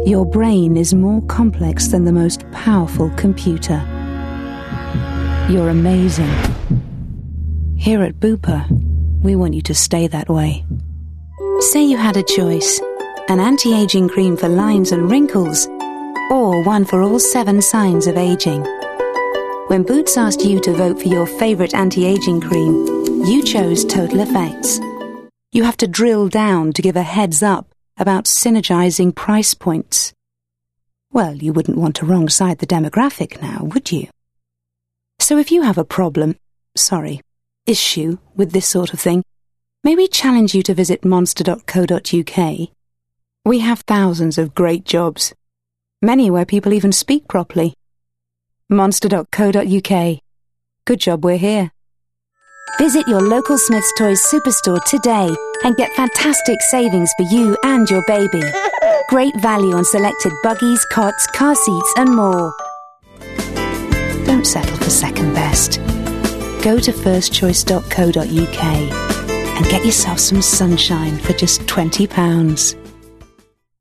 Your brain is more complex than the most powerful computer. You're amazing. Here at Bupa, we want you to stay that way. Say you had a choice, an anti-aging cream for lines and wrinkles, or one for all 7 signs of aging. When Boots asked you to vote for your favourite anti-aging cream, you chose Total Effects. You have to drill down to give a heads up about synergizing price points. Well, you wouldn't want to wrong-side the demographic now, would you? So if you have a issue with this sort of thing, may we challenge you to visit monster.co.uk? We have thousands of great jobs, many where people even speak properly. Monster.co.uk. Good job we're here. Visit your local Smith's Toys superstore today and get fantastic savings for you and your baby. Great value on selected buggies, cots, car seats and more. Don't settle for second best. Go to firstchoice.co.uk and get yourself some sunshine for just £20.